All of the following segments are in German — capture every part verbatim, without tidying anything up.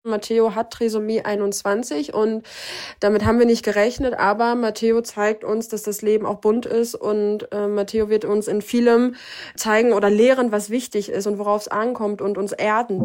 Matteo hat Trisomie einundzwanzig und damit haben wir nicht gerechnet, aber Matteo zeigt uns, dass das Leben auch bunt ist und äh, Matteo wird uns in vielem zeigen oder lehren, was wichtig ist und worauf es ankommt und uns erden.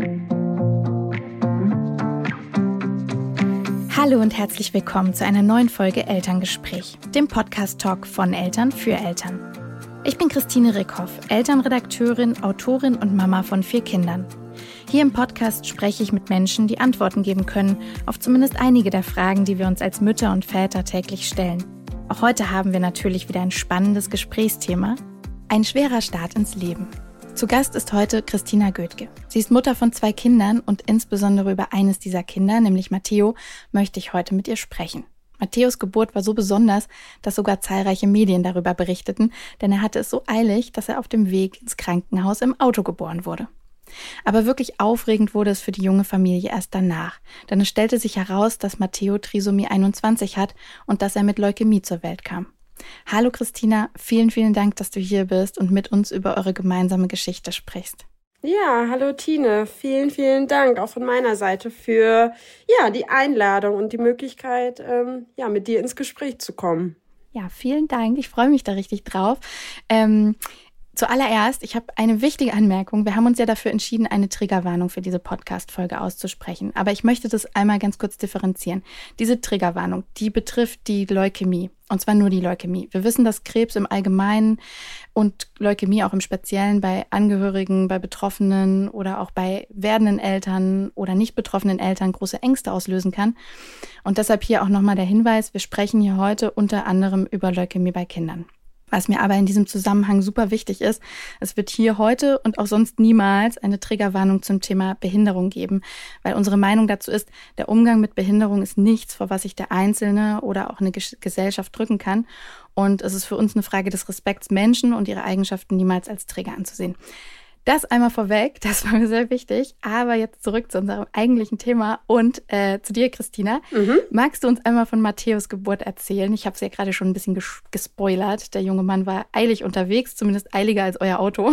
Hallo und herzlich willkommen zu einer neuen Folge Elterngespräch, dem Podcast-Talk von Eltern für Eltern. Ich bin Christine Rickhoff, Elternredakteurin, Autorin und Mama von vier Kindern. Hier im Podcast spreche ich mit Menschen, die Antworten geben können auf zumindest einige der Fragen, die wir uns als Mütter und Väter täglich stellen. Auch heute haben wir natürlich wieder ein spannendes Gesprächsthema. Ein schwerer Start ins Leben. Zu Gast ist heute Christina Goethke. Sie ist Mutter von zwei Kindern und insbesondere über eines dieser Kinder, nämlich Matteo, möchte ich heute mit ihr sprechen. Matteos Geburt war so besonders, dass sogar zahlreiche Medien darüber berichteten, denn er hatte es so eilig, dass er auf dem Weg ins Krankenhaus im Auto geboren wurde. Aber wirklich aufregend wurde es für die junge Familie erst danach, denn es stellte sich heraus, dass Matteo Trisomie einundzwanzig hat und dass er mit Leukämie zur Welt kam. Hallo Christina, vielen, vielen Dank, dass du hier bist und mit uns über eure gemeinsame Geschichte sprichst. Ja, hallo Tine, vielen, vielen Dank auch von meiner Seite für ja die Einladung und die Möglichkeit, ähm, ja mit dir ins Gespräch zu kommen. Ja, vielen Dank, ich freue mich da richtig drauf. Ähm, Zuallererst, ich habe eine wichtige Anmerkung. Wir haben uns ja dafür entschieden, eine Triggerwarnung für diese Podcast-Folge auszusprechen. Aber ich möchte das einmal ganz kurz differenzieren. Diese Triggerwarnung, die betrifft die Leukämie. Und zwar nur die Leukämie. Wir wissen, dass Krebs im Allgemeinen und Leukämie auch im Speziellen bei Angehörigen, bei Betroffenen oder auch bei werdenden Eltern oder nicht betroffenen Eltern große Ängste auslösen kann. Und deshalb hier auch nochmal der Hinweis, wir sprechen hier heute unter anderem über Leukämie bei Kindern. Was mir aber in diesem Zusammenhang super wichtig ist, es wird hier heute und auch sonst niemals eine Triggerwarnung zum Thema Behinderung geben, weil unsere Meinung dazu ist, der Umgang mit Behinderung ist nichts, vor was sich der Einzelne oder auch eine Gesellschaft drücken kann. Und es ist für uns eine Frage des Respekts, Menschen und ihre Eigenschaften niemals als Trigger anzusehen. Das einmal vorweg, das war mir sehr wichtig. Aber jetzt zurück zu unserem eigentlichen Thema und äh, zu dir, Christina. Mhm. Magst du uns einmal von Matteos Geburt erzählen? Ich habe es ja gerade schon ein bisschen ges- gespoilert. Der junge Mann war eilig unterwegs, zumindest eiliger als euer Auto.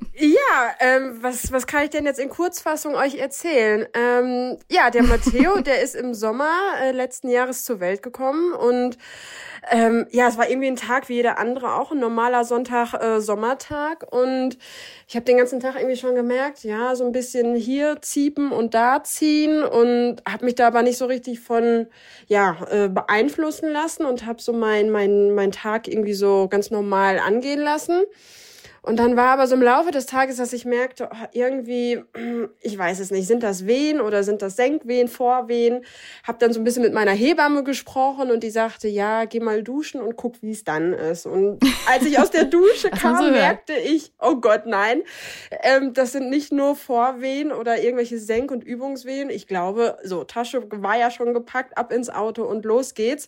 Ja, ähm, was, was kann ich denn jetzt in Kurzfassung euch erzählen? Ähm, ja, der Matteo, der ist im Sommer äh, letzten Jahres zur Welt gekommen und ähm, ja, es war irgendwie ein Tag wie jeder andere, auch ein normaler Sonntag, äh, Sommertag und ich habe den ganzen Tag irgendwie schon gemerkt, ja, so ein bisschen hier ziepen und da ziehen und habe mich da aber nicht so richtig von ja äh, beeinflussen lassen und habe so mein mein mein Tag irgendwie so ganz normal angehen lassen. Und dann war aber so im Laufe des Tages, dass ich merkte, oh, irgendwie, ich weiß es nicht, sind das Wehen oder sind das Senkwehen, Vorwehen? Hab dann so ein bisschen mit meiner Hebamme gesprochen und die sagte, ja, geh mal duschen und guck, wie es dann ist. Und als ich aus der Dusche kam, so merkte ich, oh Gott, nein, ähm, das sind nicht nur Vorwehen oder irgendwelche Senk- und Übungswehen. Ich glaube, so, Tasche war ja schon gepackt, ab ins Auto und los geht's.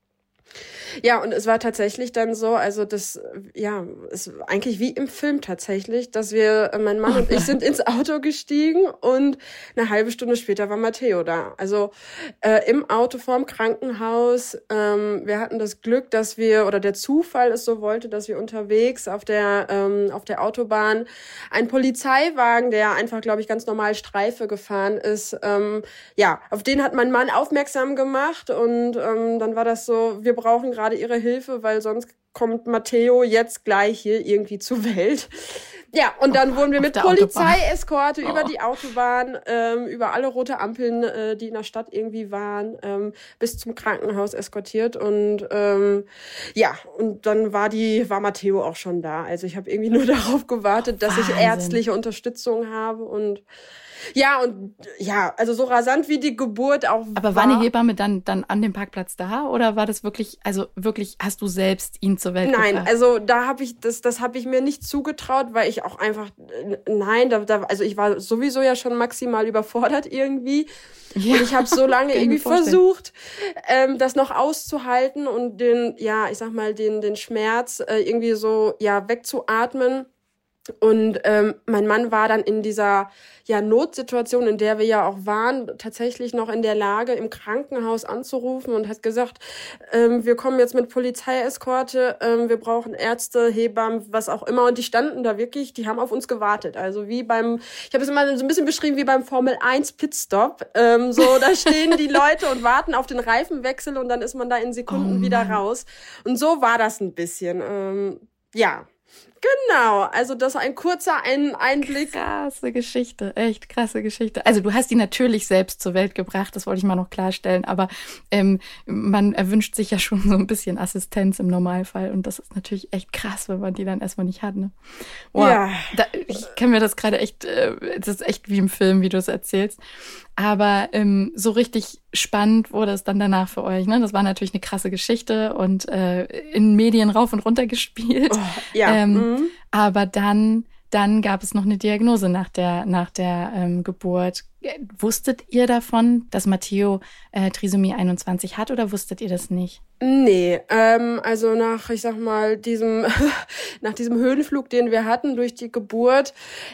Ja, und es war tatsächlich dann so, also das, ja, es ist eigentlich wie im Film tatsächlich, dass wir, mein Mann und ich sind ins Auto gestiegen und eine halbe Stunde später war Matteo da. Also äh, im Auto vorm Krankenhaus. Ähm, wir hatten das Glück, dass wir, oder der Zufall es so wollte, dass wir unterwegs auf der ähm, auf der Autobahn einen Polizeiwagen, der einfach, glaube ich, ganz normal Streife gefahren ist, ähm, ja, auf den hat mein Mann aufmerksam gemacht und ähm, dann war das so, wir brauchen gerade ihre Hilfe, weil sonst kommt Matteo jetzt gleich hier irgendwie zur Welt. Ja, und dann oh, wurden wir mit Polizeieskorte oh. über die Autobahn, ähm, über alle rote Ampeln, äh, die in der Stadt irgendwie waren, ähm, bis zum Krankenhaus eskortiert. Und ähm, ja, und dann war die war Matteo auch schon da. Also ich habe irgendwie nur darauf gewartet, dass Wahnsinn. ich ärztliche Unterstützung habe und ja, und ja, also so rasant wie die Geburt auch Aber war. war die Hebamme dann, dann an dem Parkplatz da oder war das wirklich, also wirklich, hast du selbst ihn zur Welt gebracht? Nein, also da habe ich, das das habe ich mir nicht zugetraut, weil ich auch einfach, nein, da, da also ich war sowieso ja schon maximal überfordert irgendwie. Ja, und ich habe so lange irgendwie versucht, ähm, das noch auszuhalten und den, ja, ich sag mal, den den Schmerz äh, irgendwie so ja wegzuatmen. Und ähm, mein Mann war dann in dieser ja Notsituation, in der wir ja auch waren, tatsächlich noch in der Lage, im Krankenhaus anzurufen und hat gesagt, ähm, wir kommen jetzt mit Polizeieskorte, ähm, wir brauchen Ärzte, Hebammen, was auch immer. Und die standen da wirklich, die haben auf uns gewartet. Also wie beim, ich habe es immer so ein bisschen beschrieben wie beim Formel eins Pitstop. Ähm, so, da stehen die Leute und warten auf den Reifenwechsel und dann ist man da in Sekunden oh wieder raus. Und so war das ein bisschen. Ähm, ja. Genau, also das ist ein kurzer ein Einblick. Krasse Geschichte, echt krasse Geschichte. Also du hast die natürlich selbst zur Welt gebracht, das wollte ich mal noch klarstellen, aber ähm, man erwünscht sich ja schon so ein bisschen Assistenz im Normalfall und das ist natürlich echt krass, wenn man die dann erstmal nicht hat. Ne? Wow, ja. Da, ich kann mir das gerade echt, äh, das ist echt wie im Film, wie du es erzählst. Aber ähm, so richtig spannend wurde es dann danach für euch. Ne? Das war natürlich eine krasse Geschichte und äh, in Medien rauf und runter gespielt. Oh, ja. Ähm, mhm. Aber dann, dann gab es noch eine Diagnose nach der, nach der ähm, Geburt. Wusstet ihr davon, dass Matteo äh, Trisomie einundzwanzig hat oder wusstet ihr das nicht? Nee, ähm, also nach, ich sag mal, diesem, nach diesem Höhenflug, den wir hatten durch die Geburt,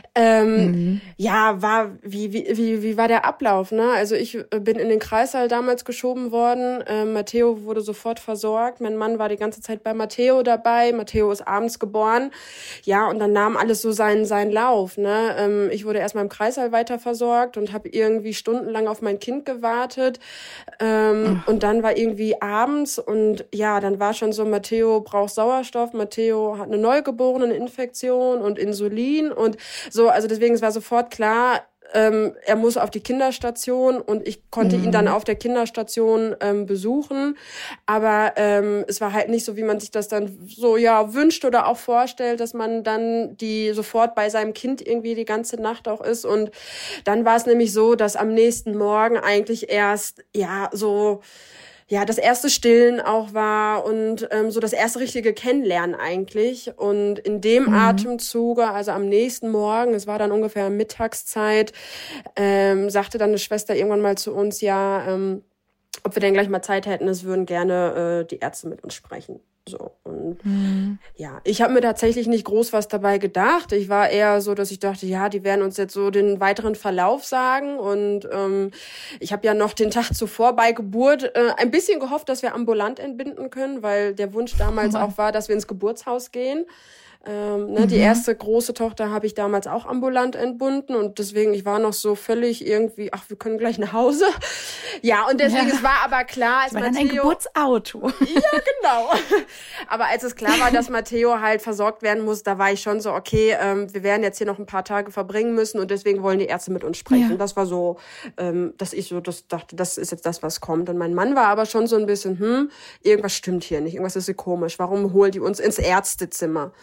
ähm, mhm. ja, war, wie, wie, wie, wie war der Ablauf, ne? Also ich bin in den Kreißsaal damals geschoben worden, ähm, Matteo wurde sofort versorgt, mein Mann war die ganze Zeit bei Matteo dabei, Matteo ist abends geboren, ja, und dann nahm alles so seinen, seinen Lauf, ne? Ähm, ich wurde erstmal im Kreißsaal weiter versorgt und habe irgendwie stundenlang auf mein Kind gewartet, ähm, mhm. und dann war irgendwie abends und ja, dann war schon so, Matteo braucht Sauerstoff, Matteo hat eine Neugeboreneninfektion und Insulin und so, also deswegen, es war sofort klar, ähm, er muss auf die Kinderstation und ich konnte mhm. ihn dann auf der Kinderstation ähm, besuchen, aber ähm, es war halt nicht so, wie man sich das dann so ja wünscht oder auch vorstellt, dass man dann die sofort bei seinem Kind irgendwie die ganze Nacht auch ist und dann war es nämlich so, dass am nächsten Morgen eigentlich erst ja so ja, das erste Stillen auch war und ähm, so das erste richtige Kennenlernen eigentlich. Und in dem mhm. Atemzuge, also am nächsten Morgen, es war dann ungefähr Mittagszeit, ähm, sagte dann eine Schwester irgendwann mal zu uns, ja, ähm, ob wir denn gleich mal Zeit hätten, es würden gerne äh, die Ärzte mit uns sprechen. So und mhm. ja, ich habe mir tatsächlich nicht groß was dabei gedacht. Ich war eher so, dass ich dachte, ja, die werden uns jetzt so den weiteren Verlauf sagen. Und ähm, ich habe ja noch den Tag zuvor bei Geburt äh, ein bisschen gehofft, dass wir ambulant entbinden können, weil der Wunsch damals oh auch war, dass wir ins Geburtshaus gehen. Ähm, ne, mhm. Die erste große Tochter habe ich damals auch ambulant entbunden und deswegen, ich war noch so völlig irgendwie, ach, wir können gleich nach Hause. Ja, und deswegen, ja. es war aber klar, als war Matteo... dann ein Geburtsauto. Ja, genau. Aber als es klar war, dass Matteo halt versorgt werden muss, da war ich schon so, okay, ähm, wir werden jetzt hier noch ein paar Tage verbringen müssen und deswegen wollen die Ärzte mit uns sprechen. Ja. Das war so, ähm, dass ich so das dachte, das ist jetzt das, was kommt. Und mein Mann war aber schon so ein bisschen, hm, irgendwas stimmt hier nicht, irgendwas ist hier komisch. Warum holen die uns ins Ärztezimmer?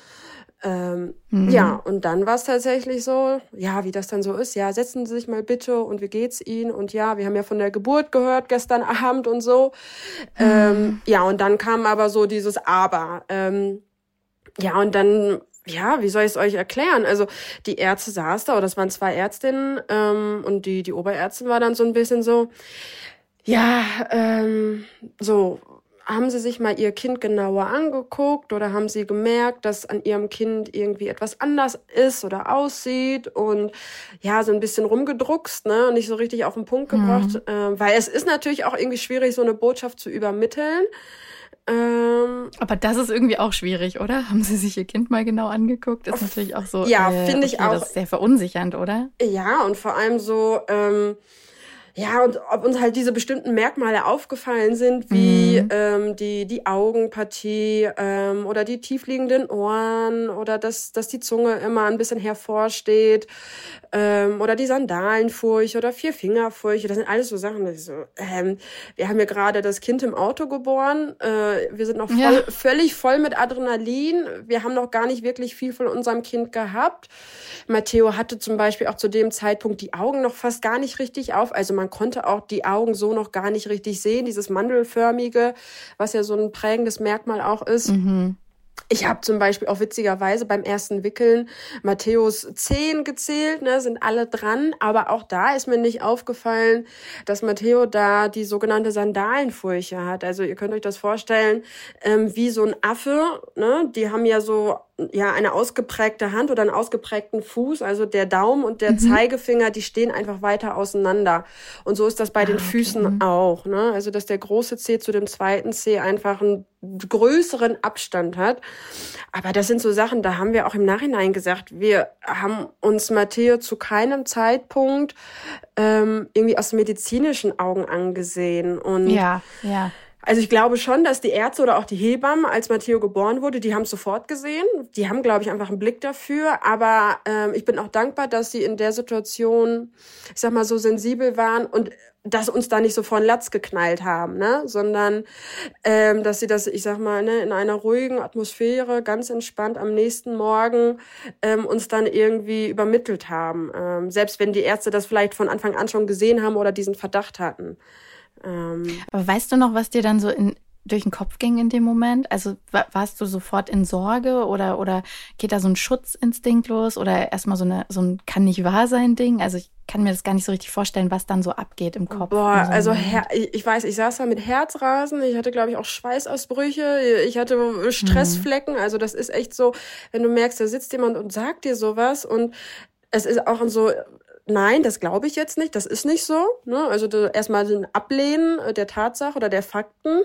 Ähm, mhm. Ja, und dann war es tatsächlich so, ja, wie das dann so ist, ja, setzen Sie sich mal bitte und wie geht's Ihnen? Und ja, wir haben ja von der Geburt gehört gestern Abend und so. Mhm. Ähm, ja, und dann kam aber so dieses Aber. Ähm, ja, und dann, ja, wie soll ich es euch erklären? Also die Ärzte saßen da, oder das waren zwei Ärztinnen ähm, und die, die Oberärztin war dann so ein bisschen so, ja, ähm, so, haben Sie sich mal Ihr Kind genauer angeguckt oder haben Sie gemerkt, dass an Ihrem Kind irgendwie etwas anders ist oder aussieht und ja, so ein bisschen rumgedruckst, ne, und nicht so richtig auf den Punkt gebracht, mhm. äh, weil es ist natürlich auch irgendwie schwierig, so eine Botschaft zu übermitteln. Ähm, Aber das ist irgendwie auch schwierig, oder? Haben Sie sich Ihr Kind mal genau angeguckt? Ist natürlich auch so, ja, äh, finde ich okay, auch. Das ist sehr verunsichernd, oder? Ja, und vor allem so, ähm, ja, und ob uns halt diese bestimmten Merkmale aufgefallen sind, wie mhm. ähm, die die Augenpartie ähm, oder die tiefliegenden Ohren oder dass dass die Zunge immer ein bisschen hervorsteht ähm, oder die Sandalenfurcht oder Vierfingerfurcht. Das sind alles so Sachen. Das ist so, ähm, wir haben hier gerade das Kind im Auto geboren. Äh, wir sind noch voll, ja. völlig voll mit Adrenalin. Wir haben noch gar nicht wirklich viel von unserem Kind gehabt. Matteo hatte zum Beispiel auch zu dem Zeitpunkt die Augen noch fast gar nicht richtig auf. Also man konnte auch die Augen so noch gar nicht richtig sehen, dieses Mandelförmige, was ja so ein prägendes Merkmal auch ist. Mhm. Ich habe zum Beispiel auch witzigerweise beim ersten Wickeln Matthäus Zehen gezählt, ne, sind alle dran, aber auch da ist mir nicht aufgefallen, dass Matteo da die sogenannte Sandalenfurche hat. Also ihr könnt euch das vorstellen, ähm, wie so ein Affe, ne, die haben ja so ja eine ausgeprägte Hand oder einen ausgeprägten Fuß, also der Daumen und der mhm. Zeigefinger, die stehen einfach weiter auseinander. Und so ist das bei ah, den Füßen okay. auch, ne? Also dass der große Zeh zu dem zweiten Zeh einfach einen größeren Abstand hat. Aber das sind so Sachen, da haben wir auch im Nachhinein gesagt, wir haben uns Matteo zu keinem Zeitpunkt ähm, irgendwie aus medizinischen Augen angesehen. Und ja, ja. Also ich glaube schon, dass die Ärzte oder auch die Hebammen, als Matteo geboren wurde, die haben es sofort gesehen. Die haben, glaube ich, einfach einen Blick dafür. Aber ähm, ich bin auch dankbar, dass sie in der Situation, ich sag mal, so sensibel waren und dass uns da nicht so vor den Latz geknallt haben, ne? Sondern ähm, dass sie das, ich sag mal, ne, in einer ruhigen Atmosphäre, ganz entspannt am nächsten Morgen ähm, uns dann irgendwie übermittelt haben. Ähm, selbst wenn die Ärzte das vielleicht von Anfang an schon gesehen haben oder diesen Verdacht hatten. Ähm, Aber weißt du noch, was dir dann so in, durch den Kopf ging in dem Moment? Also warst du sofort in Sorge oder, oder geht da so ein Schutzinstinkt los oder erstmal so, eine, so ein Kann-nicht-wahr-sein-Ding? Also ich kann mir das gar nicht so richtig vorstellen, was dann so abgeht im Kopf. Boah, so also her- ich weiß, ich saß da mit Herzrasen, ich hatte, glaube ich, auch Schweißausbrüche, ich hatte Stressflecken, mhm. also das ist echt so, wenn du merkst, da sitzt jemand und sagt dir sowas und es ist auch so... Nein, das glaube ich jetzt nicht. Das ist nicht so. Ne? Also erstmal ein Ablehnen der Tatsache oder der Fakten.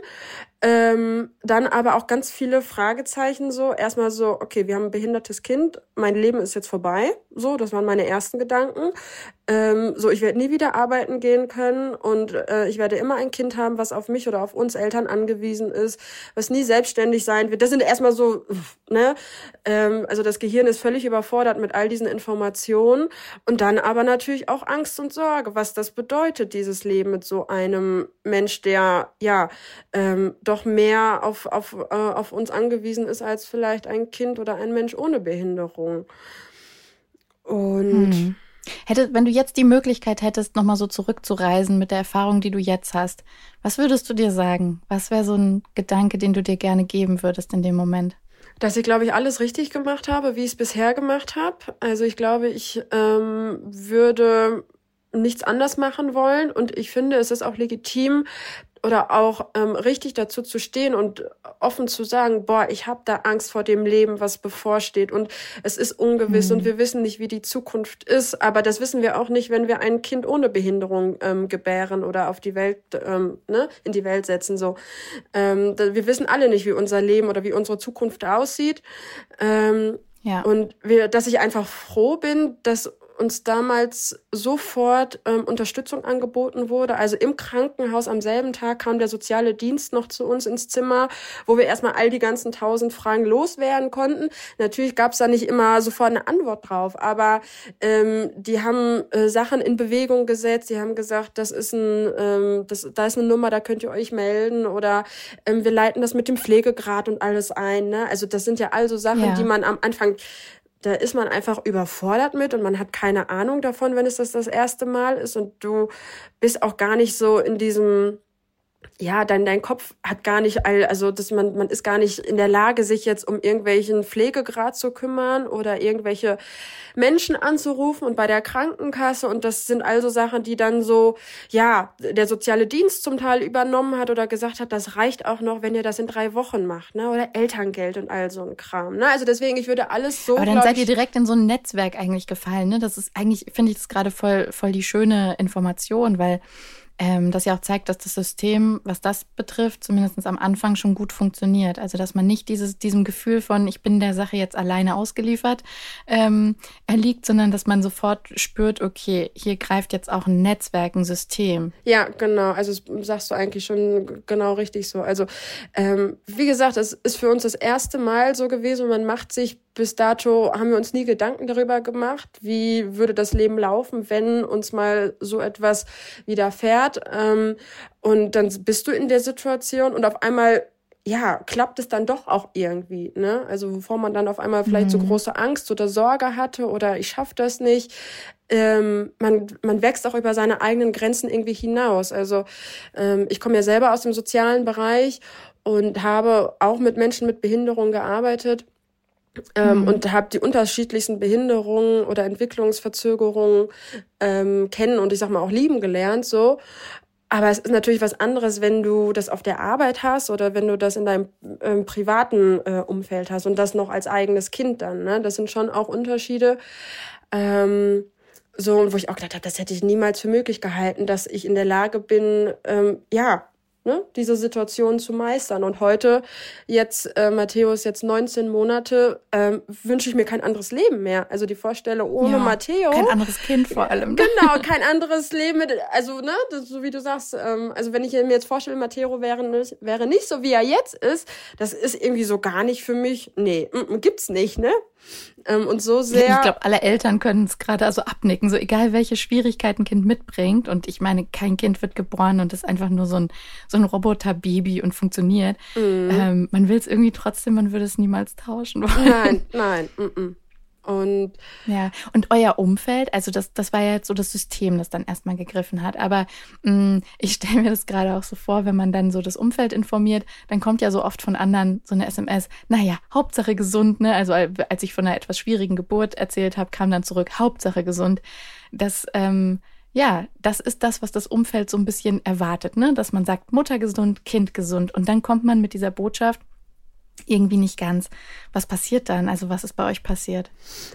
Ähm, dann aber auch ganz viele Fragezeichen so. Erstmal so, okay, wir haben ein behindertes Kind. Mein Leben ist jetzt vorbei. So, das waren meine ersten Gedanken. Ähm, so, ich werde nie wieder arbeiten gehen können und äh, ich werde immer ein Kind haben, was auf mich oder auf uns Eltern angewiesen ist, was nie selbstständig sein wird. Das sind erstmal so, ne? Ähm, also das Gehirn ist völlig überfordert mit all diesen Informationen und dann aber natürlich auch Angst und Sorge, was das bedeutet, dieses Leben mit so einem Mensch, der ja ähm, doch mehr auf auf äh, auf uns angewiesen ist als vielleicht ein Kind oder ein Mensch ohne Behinderung. Und hm. Hätte, wenn du jetzt die Möglichkeit hättest, nochmal so zurückzureisen mit der Erfahrung, die du jetzt hast, was würdest du dir sagen? Was wäre so ein Gedanke, den du dir gerne geben würdest in dem Moment? Dass ich, glaube ich, alles richtig gemacht habe, wie ich es bisher gemacht habe. Also ich glaube, ich ähm, würde nichts anders machen wollen und ich finde, es ist auch legitim, oder auch ähm, richtig dazu zu stehen und offen zu sagen, boah, ich habe da Angst vor dem Leben, was bevorsteht und es ist ungewiss mhm. und wir wissen nicht, wie die Zukunft ist, aber das wissen wir auch nicht, wenn wir ein Kind ohne Behinderung ähm, gebären oder auf die Welt, ähm, ne, in die Welt setzen. So, ähm, wir wissen alle nicht, wie unser Leben oder wie unsere Zukunft aussieht. Ähm, ja. Und wir, dass ich einfach froh bin, dass uns damals sofort ähm, Unterstützung angeboten wurde. Also im Krankenhaus am selben Tag kam der soziale Dienst noch zu uns ins Zimmer, wo wir erstmal all die ganzen tausend Fragen loswerden konnten. Natürlich gab es da nicht immer sofort eine Antwort drauf, aber ähm, die haben äh, Sachen in Bewegung gesetzt. Die haben gesagt, das ist ein, ähm, das, da ist eine Nummer, da könnt ihr euch melden oder ähm, wir leiten das mit dem Pflegegrad und alles ein. Ne? Also das sind ja also Sachen, ja. die man am Anfang da ist man einfach überfordert mit und man hat keine Ahnung davon, wenn es das das erste Mal ist und du bist auch gar nicht so in diesem, ja, dein, dein Kopf hat gar nicht, all, also dass man, man ist gar nicht in der Lage, sich jetzt um irgendwelchen Pflegegrad zu kümmern oder irgendwelche Menschen anzurufen und bei der Krankenkasse und das sind also Sachen, die dann so, ja, der soziale Dienst zum Teil übernommen hat oder gesagt hat, das reicht auch noch, wenn ihr das in drei Wochen macht, ne, oder Elterngeld und all so ein Kram, ne, also deswegen, ich würde alles so, aber dann seid ihr direkt in so ein Netzwerk eigentlich gefallen, ne, das ist eigentlich, finde ich das gerade voll, voll die schöne Information, weil Ähm, das ja auch zeigt, dass das System, was das betrifft, zumindest am Anfang schon gut funktioniert. Also dass man nicht dieses diesem Gefühl von, ich bin der Sache jetzt alleine ausgeliefert, ähm, erliegt, sondern dass man sofort spürt, okay, hier greift jetzt auch ein Netzwerk, ein System. Ja, genau. Also das sagst du eigentlich schon genau richtig so. Also ähm, wie gesagt, es ist für uns das erste Mal so gewesen und man macht sich bis dato, haben wir uns nie Gedanken darüber gemacht, wie würde das Leben laufen, wenn uns mal so etwas widerfährt. Ähm, und dann bist du in der Situation und auf einmal, ja, klappt es dann doch auch irgendwie, ne? Also bevor man dann auf einmal vielleicht mhm. so große Angst oder Sorge hatte oder ich schaffe das nicht, ähm, man man wächst auch über seine eigenen Grenzen irgendwie hinaus. Also ähm, ich komme ja selber aus dem sozialen Bereich und habe auch mit Menschen mit Behinderung gearbeitet. Ähm, mhm. Und habe die unterschiedlichsten Behinderungen oder Entwicklungsverzögerungen ähm, kennen und ich sag mal auch lieben gelernt so. Aber es ist natürlich was anderes, wenn du das auf der Arbeit hast oder wenn du das in deinem ähm, privaten äh, Umfeld hast und das noch als eigenes Kind dann. Ne? Das sind schon auch Unterschiede. Ähm, so, wo ich auch gedacht habe, das hätte ich niemals für möglich gehalten, dass ich in der Lage bin, ähm, ja, ne, diese Situation zu meistern. Und heute, jetzt, äh, Matteo ist jetzt neunzehn Monate, ähm, wünsche ich mir kein anderes Leben mehr. Also die Vorstellung ohne ja, Matteo. Kein anderes Kind vor allem. Genau, kein anderes Leben mit, also, ne, das, so wie du sagst, ähm, also wenn ich mir jetzt vorstelle, Matteo wäre, wäre nicht so, wie er jetzt ist, das ist irgendwie so gar nicht für mich, nee, m- gibt's nicht, ne? Ähm, und so sehr. Ich glaube, alle Eltern können es gerade also abnicken, so egal welche Schwierigkeiten ein Kind mitbringt. Und ich meine, kein Kind wird geboren und ist einfach nur so ein, so ein Roboterbaby und funktioniert. Mhm. Ähm, man will es irgendwie trotzdem, man würde es niemals tauschen wollen. Nein, nein, mm-mm. Und ja, und euer Umfeld, also das, das war ja jetzt so das System, das dann erstmal gegriffen hat. Aber mh, ich stelle mir das gerade auch so vor, wenn man dann so das Umfeld informiert, dann kommt ja so oft von anderen so eine S M S, naja, Hauptsache gesund, ne? Also als ich von einer etwas schwierigen Geburt erzählt habe, kam dann zurück, Hauptsache gesund. Das, ähm, ja, das ist das, was das Umfeld so ein bisschen erwartet, ne? Dass man sagt, Mutter gesund, Kind gesund. Und dann kommt man mit dieser Botschaft irgendwie nicht ganz. Was passiert dann? Also was ist bei euch passiert?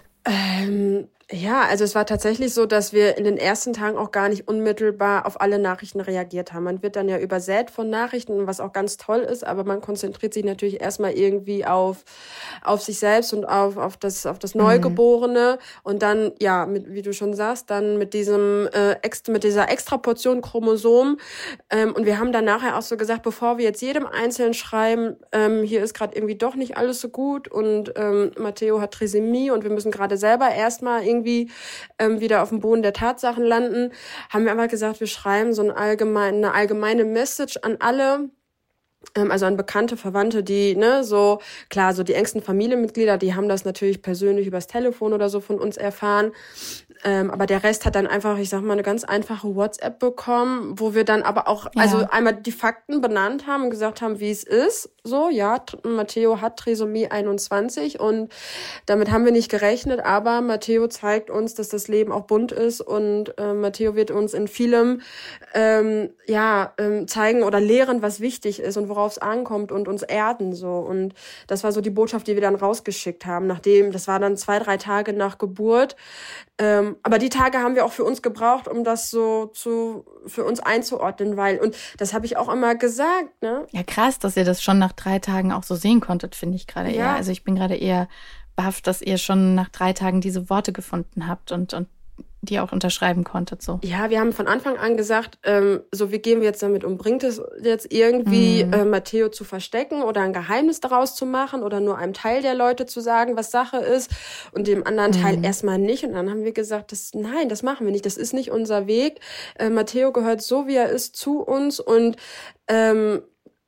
Ähm, ja, also es war tatsächlich so, dass wir in den ersten Tagen auch gar nicht unmittelbar auf alle Nachrichten reagiert haben. Man wird dann ja übersät von Nachrichten, was auch ganz toll ist, aber man konzentriert sich natürlich erstmal irgendwie auf auf sich selbst und auf auf das auf das Neugeborene mhm. und dann ja, mit, wie du schon sagst, dann mit diesem äh, extra mit dieser extra Portion Chromosom ähm, und wir haben dann nachher auch so gesagt, bevor wir jetzt jedem Einzelnen schreiben, ähm, hier ist gerade irgendwie doch nicht alles so gut und ähm, Matteo hat Trisomie und wir müssen gerade selber erstmal irgendwie irgendwie ähm, wieder auf dem Boden der Tatsachen landen, haben wir einfach gesagt, wir schreiben so ein allgemein, eine allgemeine Message an alle, ähm, also an Bekannte, Verwandte, die, ne, so, klar, so die engsten Familienmitglieder, die haben das natürlich persönlich übers Telefon oder so von uns erfahren. Ähm, aber der Rest hat dann einfach, ich sag mal, eine ganz einfache WhatsApp bekommen, wo wir dann aber auch, ja. also einmal die Fakten benannt haben und gesagt haben, wie es ist. So, ja, Matteo hat Trisomie einundzwanzig und damit haben wir nicht gerechnet, aber Matteo zeigt uns, dass das Leben auch bunt ist und äh, Matteo wird uns in vielem ähm, ja ähm, zeigen oder lehren, was wichtig ist und worauf es ankommt und uns erden so. Und das war so die Botschaft, die wir dann rausgeschickt haben, nachdem, das war dann zwei, drei Tage nach Geburt. Ähm, aber die Tage haben wir auch für uns gebraucht, um das so zu für uns einzuordnen, weil, und das habe ich auch immer gesagt, ne? Ja, krass, dass ihr das schon nach drei Tagen auch so sehen konntet, finde ich gerade ja. eher. Also ich bin gerade eher baff, dass ihr schon nach drei Tagen diese Worte gefunden habt und, und die auch unterschreiben konntet, so. Ja, wir haben von Anfang an gesagt, ähm, so wie gehen wir jetzt damit um? Bringt es jetzt irgendwie mhm. äh, Matteo zu verstecken oder ein Geheimnis daraus zu machen oder nur einem Teil der Leute zu sagen, was Sache ist und dem anderen mhm. Teil erstmal nicht? Und dann haben wir gesagt, das, nein, das machen wir nicht, das ist nicht unser Weg. Äh, Matteo gehört so, wie er ist, zu uns und ähm,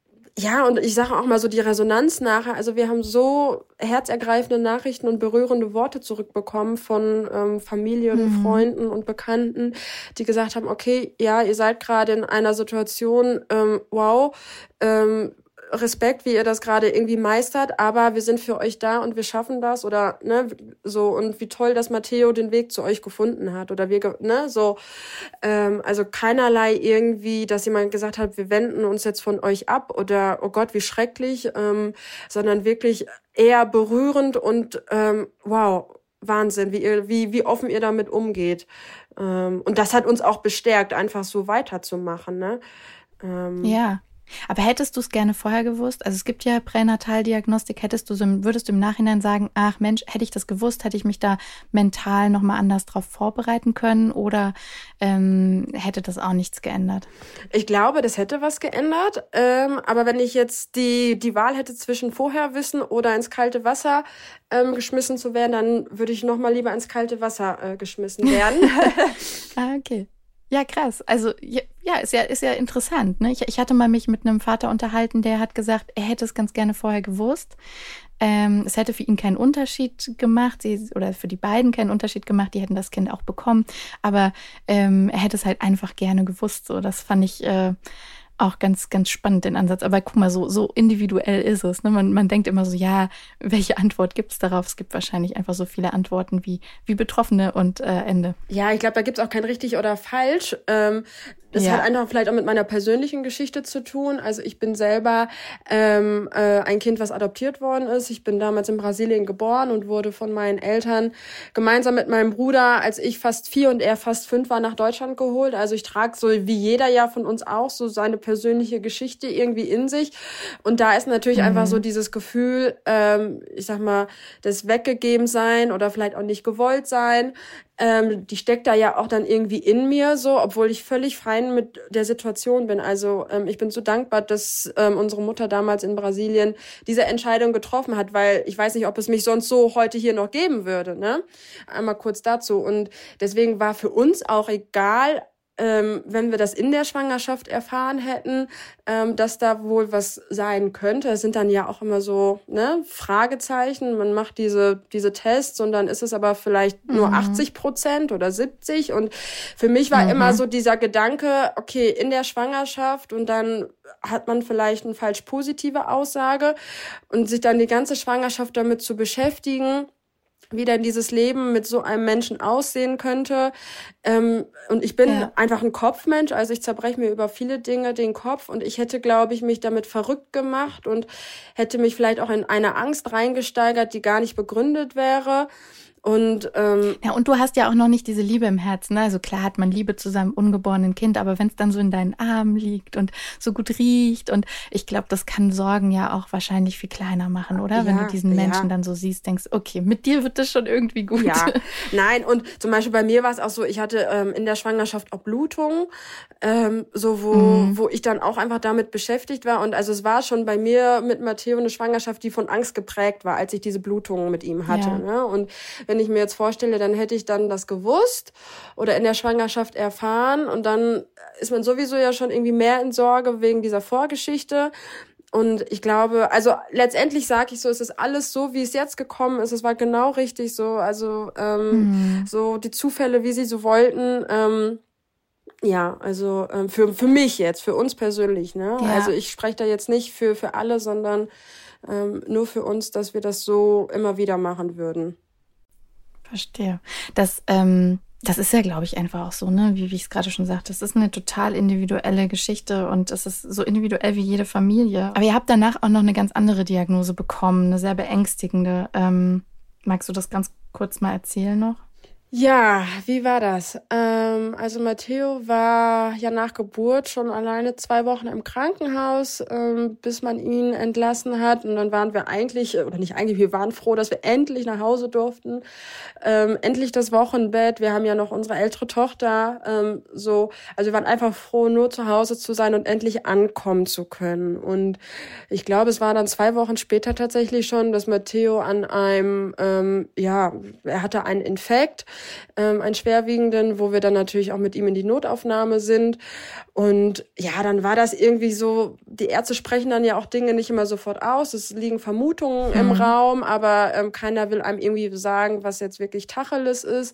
ja, und ich sage auch mal so die Resonanz nachher, also wir haben so herzergreifende Nachrichten und berührende Worte zurückbekommen von ähm, Familien, mhm. Freunden und Bekannten, die gesagt haben, okay, ja, ihr seid gerade in einer Situation, ähm, wow, ähm, Respekt, wie ihr das gerade irgendwie meistert, aber wir sind für euch da und wir schaffen das oder ne so und wie toll, dass Matteo den Weg zu euch gefunden hat oder wir ne so ähm, also keinerlei irgendwie, dass jemand gesagt hat, wir wenden uns jetzt von euch ab oder oh Gott, wie schrecklich, ähm, sondern wirklich eher berührend und ähm, wow, Wahnsinn, wie ihr wie wie offen ihr damit umgeht ähm, und das hat uns auch bestärkt, einfach so weiterzumachen, ne? Ähm, ja. Aber hättest du es gerne vorher gewusst? Also es gibt ja Pränataldiagnostik. Hättest du so, würdest du im Nachhinein sagen, ach Mensch, hätte ich das gewusst, hätte ich mich da mental nochmal anders drauf vorbereiten können oder ähm, hätte das auch nichts geändert? Ich glaube, das hätte was geändert. Ähm, aber wenn ich jetzt die die Wahl hätte zwischen vorher wissen oder ins kalte Wasser ähm, geschmissen zu werden, dann würde ich nochmal lieber ins kalte Wasser äh, geschmissen werden. Ah, okay. Ja, krass. Also ja, ja, ist ja ist ja interessant. Ne? Ich, ich hatte mal mich mit einem Vater unterhalten, der hat gesagt, er hätte es ganz gerne vorher gewusst. Ähm, es hätte für ihn keinen Unterschied gemacht, sie, oder für die beiden keinen Unterschied gemacht, die hätten das Kind auch bekommen. Aber ähm, er hätte es halt einfach gerne gewusst. So, das fand ich äh, auch ganz, ganz spannend, den Ansatz. Aber guck mal, so, so individuell ist es. Ne? Man, man denkt immer so, ja, welche Antwort gibt's darauf? Es gibt wahrscheinlich einfach so viele Antworten wie, wie Betroffene und äh, Ende. Ja, ich glaube, da gibt's auch kein richtig oder falsch. Ähm, Das ja. hat einfach vielleicht auch mit meiner persönlichen Geschichte zu tun. Also ich bin selber ähm, äh, ein Kind, was adoptiert worden ist. Ich bin damals in Brasilien geboren und wurde von meinen Eltern gemeinsam mit meinem Bruder, als ich fast vier und er fast fünf war, nach Deutschland geholt. Also ich trage so wie jeder ja von uns auch so seine persönliche Geschichte irgendwie in sich. Und da ist natürlich mhm. einfach so dieses Gefühl, ähm, ich sag mal, das weggegeben sein oder vielleicht auch nicht gewollt sein. Ähm, die steckt da ja auch dann irgendwie in mir so, obwohl ich völlig fein mit der Situation bin. Also ähm, ich bin so dankbar, dass ähm, unsere Mutter damals in Brasilien diese Entscheidung getroffen hat, weil ich weiß nicht, ob es mich sonst so heute hier noch geben würde. Ne? Einmal kurz dazu. Und deswegen war für uns auch egal, Ähm, wenn wir das in der Schwangerschaft erfahren hätten, ähm, dass da wohl was sein könnte. Es sind dann ja auch immer so ne, Fragezeichen. Man macht diese diese Tests und dann ist es aber vielleicht nur mhm. achtzig Prozent oder siebzig. Und für mich war mhm. immer so dieser Gedanke, okay, in der Schwangerschaft und dann hat man vielleicht eine falsch positive Aussage und sich dann die ganze Schwangerschaft damit zu beschäftigen, wie denn dieses Leben mit so einem Menschen aussehen könnte. Ähm, und ich bin ja. einfach ein Kopfmensch, also ich zerbreche mir über viele Dinge den Kopf und ich hätte, glaube ich, mich damit verrückt gemacht und hätte mich vielleicht auch in eine Angst reingesteigert, die gar nicht begründet wäre. Und ähm, ja, und du hast ja auch noch nicht diese Liebe im Herzen. Ne? Also klar hat man Liebe zu seinem ungeborenen Kind, aber wenn es dann so in deinen Armen liegt und so gut riecht und ich glaube, das kann Sorgen ja auch wahrscheinlich viel kleiner machen, oder? Ja, wenn du diesen Menschen ja. dann so siehst, denkst, okay, mit dir wird das schon irgendwie gut. Ja, nein, und zum Beispiel bei mir war es auch so, ich hatte ähm, in der Schwangerschaft auch Blutungen, ähm, so wo mhm. wo ich dann auch einfach damit beschäftigt war und also es war schon bei mir mit Matteo eine Schwangerschaft, die von Angst geprägt war, als ich diese Blutungen mit ihm hatte. Ja. Ne? Und wenn ich mir jetzt vorstelle, dann hätte ich dann das gewusst oder in der Schwangerschaft erfahren und dann ist man sowieso ja schon irgendwie mehr in Sorge wegen dieser Vorgeschichte. Und ich glaube, also letztendlich sage ich so, es ist alles so, wie es jetzt gekommen ist. Es war genau richtig so. Also ähm, mhm. so die Zufälle, wie sie so wollten. Ähm, ja, also ähm, für für mich jetzt, für uns persönlich. Ne? Ja. Also ich spreche da jetzt nicht für für alle, sondern ähm, nur für uns, dass wir das so immer wieder machen würden. Verstehe. Das, ähm, das ist ja, glaube ich, einfach auch so, ne? Wie, wie ich es gerade schon sagte. Es ist eine total individuelle Geschichte und es ist so individuell wie jede Familie. Aber ihr habt danach auch noch eine ganz andere Diagnose bekommen, eine sehr beängstigende. Ähm, magst du das ganz kurz mal erzählen noch? Ja, wie war das? Ähm, also Matteo war ja nach Geburt schon alleine zwei Wochen im Krankenhaus, ähm, bis man ihn entlassen hat. Und dann waren wir eigentlich, oder nicht eigentlich, wir waren froh, dass wir endlich nach Hause durften. Ähm, endlich das Wochenbett. Wir haben ja noch unsere ältere Tochter. Ähm, so, also wir waren einfach froh, nur zu Hause zu sein und endlich ankommen zu können. Und ich glaube, es war dann zwei Wochen später tatsächlich schon, dass Matteo an einem, ähm, ja, er hatte einen Infekt. Ähm, einen schwerwiegenden, wo wir dann natürlich auch mit ihm in die Notaufnahme sind. Und ja, dann war das irgendwie so, die Ärzte sprechen dann ja auch Dinge nicht immer sofort aus. Es liegen Vermutungen mhm. im Raum, aber ähm, keiner will einem irgendwie sagen, was jetzt wirklich Tacheles ist.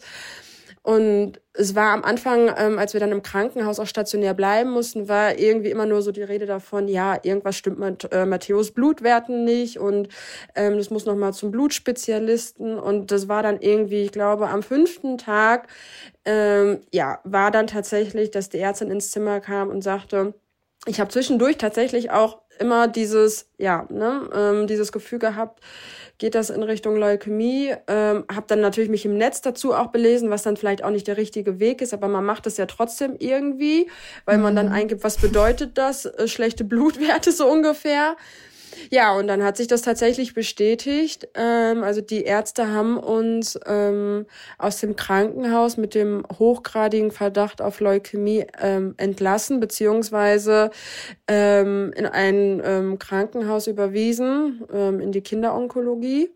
Und es war am Anfang, ähm, als wir dann im Krankenhaus auch stationär bleiben mussten, war irgendwie immer nur so die Rede davon, ja, irgendwas stimmt mit äh, Matteos Blutwerten nicht und ähm, das muss nochmal zum Blutspezialisten. Und das war dann irgendwie, ich glaube, am fünften Tag, ähm, ja, war dann tatsächlich, dass die Ärztin ins Zimmer kam und sagte, ich habe zwischendurch tatsächlich auch immer dieses, ja, ne, ähm, dieses Gefühl gehabt, geht das in Richtung Leukämie. Ähm, habe dann natürlich mich im Netz dazu auch belesen, was dann vielleicht auch nicht der richtige Weg ist, aber man macht es ja trotzdem irgendwie, weil mhm. man dann eingibt, was bedeutet das? Äh, schlechte Blutwerte so ungefähr. Ja, und dann hat sich das tatsächlich bestätigt. Ähm, also die Ärzte haben uns ähm, aus dem Krankenhaus mit dem hochgradigen Verdacht auf Leukämie ähm, entlassen, beziehungsweise ähm, in ein ähm, Krankenhaus überwiesen, ähm, in die Kinderonkologie.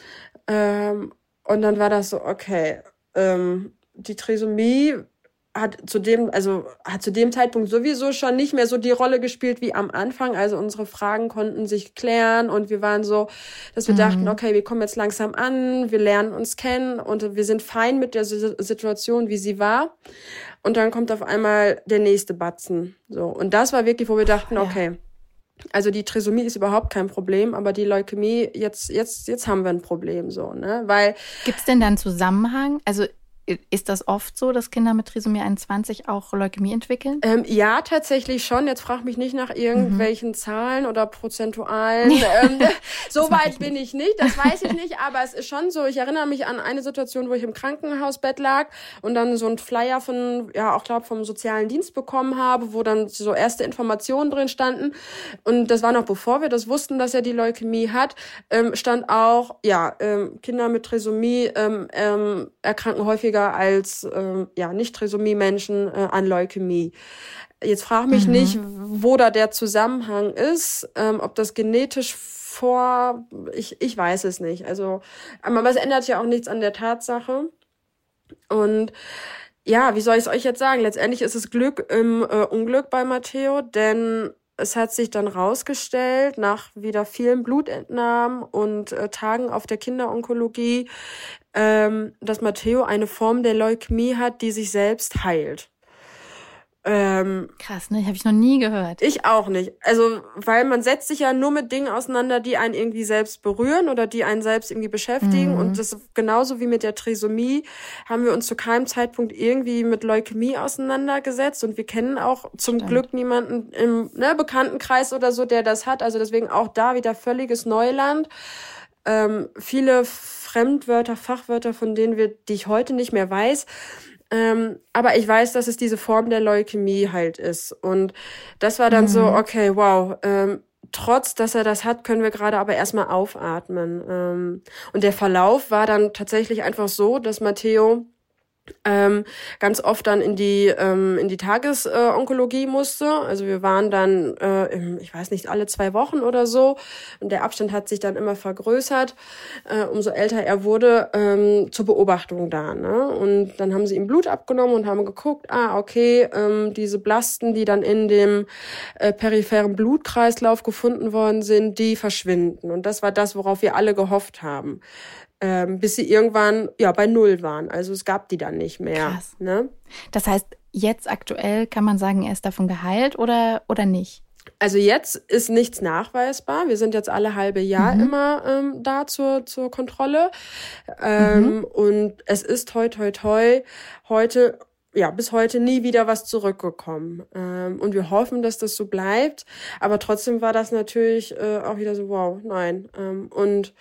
Ähm, und dann war das so, okay, ähm, die Trisomie hat zu dem, also hat zu dem Zeitpunkt sowieso schon nicht mehr so die Rolle gespielt wie am Anfang. Also unsere Fragen konnten sich klären und wir waren so, dass wir mhm. dachten, okay, wir kommen jetzt langsam an, wir lernen uns kennen und wir sind fein mit der Situation, wie sie war. Und dann kommt auf einmal der nächste Batzen. So. Und das war wirklich, wo wir dachten, okay, also die Trisomie ist überhaupt kein Problem, aber die Leukämie, jetzt, jetzt, jetzt haben wir ein Problem, so, ne, weil. Gibt's denn da einen Zusammenhang? Also, ist das oft so, dass Kinder mit Trisomie einundzwanzig auch Leukämie entwickeln? Ähm, ja, tatsächlich schon. Jetzt frag mich nicht nach irgendwelchen mhm. Zahlen oder prozentualen. ähm, so weit ich bin ich nicht, das weiß ich nicht. Aber es ist schon so, ich erinnere mich an eine Situation, wo ich im Krankenhausbett lag und dann so ein Flyer von, ja, auch glaube vom sozialen Dienst bekommen habe, wo dann so erste Informationen drin standen. Und das war noch bevor wir das wussten, dass er die Leukämie hat, ähm, stand auch, ja, ähm, Kinder mit Trisomie ähm, ähm, erkranken häufiger als ähm, ja Nicht-Trisomie-Menschen äh, an Leukämie. Jetzt frag mich mhm. nicht, wo da der Zusammenhang ist, ähm, ob das genetisch vor, ich ich weiß es nicht. Also, aber es ändert ja auch nichts an der Tatsache. Und ja, wie soll ich es euch jetzt sagen? Letztendlich ist es Glück im äh, Unglück bei Matteo, denn es hat sich dann rausgestellt, nach wieder vielen Blutentnahmen und äh, Tagen auf der Kinderonkologie, ähm, dass Matteo eine Form der Leukämie hat, die sich selbst heilt. Ähm, Krass, ne? Habe ich noch nie gehört. Ich auch nicht. Also, weil man setzt sich ja nur mit Dingen auseinander, die einen irgendwie selbst berühren oder die einen selbst irgendwie beschäftigen. Mhm. Und das genauso wie mit der Trisomie haben wir uns zu keinem Zeitpunkt irgendwie mit Leukämie auseinandergesetzt. Und wir kennen auch zum Stimmt. Glück niemanden im ne, Bekanntenkreis oder so, der das hat. Also deswegen auch da wieder völliges Neuland. Ähm, viele Fremdwörter, Fachwörter, von denen wir, die ich heute nicht mehr weiß. Ähm, aber ich weiß, dass es diese Form der Leukämie halt ist. Und das war dann mhm. so, okay, wow, ähm, trotz, dass er das hat, können wir gerade aber erstmal aufatmen. Ähm, und der Verlauf war dann tatsächlich einfach so, dass Matteo ähm, ganz oft dann in die ähm, in die Tagesonkologie musste. Also wir waren dann, äh, im, ich weiß nicht, alle zwei Wochen oder so. Und der Abstand hat sich dann immer vergrößert, äh, umso älter er wurde, ähm, zur Beobachtung da. Ne? Und dann haben sie ihm Blut abgenommen und haben geguckt, ah, okay, ähm, diese Blasten, die dann in dem äh, peripheren Blutkreislauf gefunden worden sind, die verschwinden. Und das war das, worauf wir alle gehofft haben. Ähm, bis sie irgendwann ja bei Null waren. Also es gab die dann nicht mehr. Krass. Ne? Das heißt, jetzt aktuell kann man sagen, er ist davon geheilt oder, oder nicht? Also jetzt ist nichts nachweisbar. Wir sind jetzt alle halbe Jahr mhm. immer ähm, da zur, zur Kontrolle. Ähm, mhm. Und es ist toi toi toi heute, ja, bis heute nie wieder was zurückgekommen. Ähm, und wir hoffen, dass das so bleibt. Aber trotzdem war das natürlich äh, auch wieder so, wow, nein. Ähm, und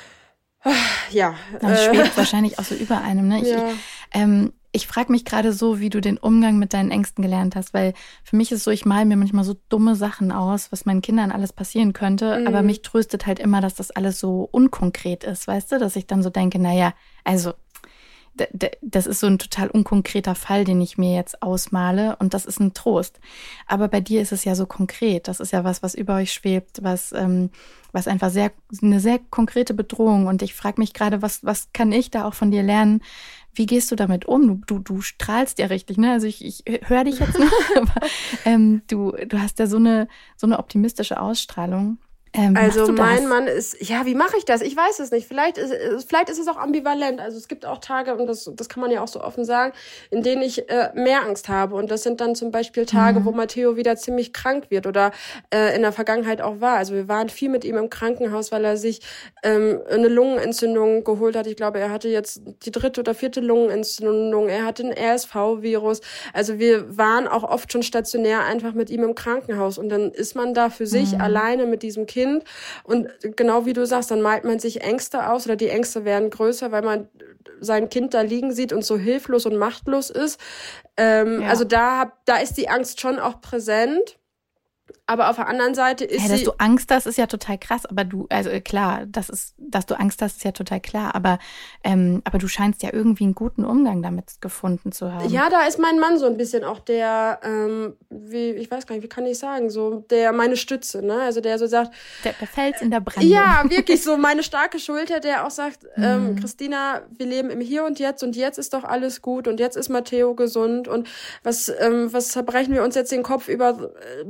ja. Das schwebt äh, wahrscheinlich auch so über einem, ne? Ich, ja. ich, ähm, ich frage mich gerade so, wie du den Umgang mit deinen Ängsten gelernt hast, weil für mich ist es so, ich male mir manchmal so dumme Sachen aus, was meinen Kindern alles passieren könnte, mhm. aber mich tröstet halt immer, dass das alles so unkonkret ist, weißt du, dass ich dann so denke, naja, also d- d- das ist so ein total unkonkreter Fall, den ich mir jetzt ausmale und das ist ein Trost. Aber bei dir ist es ja so konkret, das ist ja was, was über euch schwebt, was ähm, was einfach sehr eine sehr konkrete Bedrohung und ich frage mich gerade, was was kann ich da auch von dir lernen? Wie gehst du damit um? Du, du, du strahlst ja richtig, ne? Also ich, ich höre dich jetzt noch, aber ähm, du, du hast ja so eine, so eine optimistische Ausstrahlung. Ähm, also mein Mann ist, ja, wie mache ich das? Ich weiß es nicht. Vielleicht ist, vielleicht ist es auch ambivalent. Also es gibt auch Tage, und das, das kann man ja auch so offen sagen, in denen ich äh, mehr Angst habe. Und das sind dann zum Beispiel Tage, mhm. wo Matteo wieder ziemlich krank wird oder äh, in der Vergangenheit auch war. Also wir waren viel mit ihm im Krankenhaus, weil er sich ähm, eine Lungenentzündung geholt hat. Ich glaube, er hatte jetzt die dritte oder vierte Lungenentzündung. Er hatte ein R S V-Virus. Also wir waren auch oft schon stationär einfach mit ihm im Krankenhaus. Und dann ist man da für sich mhm. alleine mit diesem Kind. Und genau wie du sagst, dann malt man sich Ängste aus oder die Ängste werden größer, weil man sein Kind da liegen sieht und so hilflos und machtlos ist. Ähm, ja. Also da, da ist die Angst schon auch präsent. Aber auf der anderen Seite ist ja, sie... Dass du Angst hast, ist ja total krass. Aber du, also klar, das ist, dass du Angst hast, ist ja total klar. Aber, ähm, aber du scheinst ja irgendwie einen guten Umgang damit gefunden zu haben. Ja, da ist mein Mann so ein bisschen auch der, ähm, wie, ich weiß gar nicht, wie kann ich sagen, so der meine Stütze, ne? Also der so sagt... Der, der Fels in der Brandung. Ja, wirklich so meine starke Schulter, der auch sagt, ähm, Christina, wir leben im Hier und Jetzt und jetzt ist doch alles gut und jetzt ist Matteo gesund und was, ähm, was zerbrechen wir uns jetzt den Kopf über drei Jahre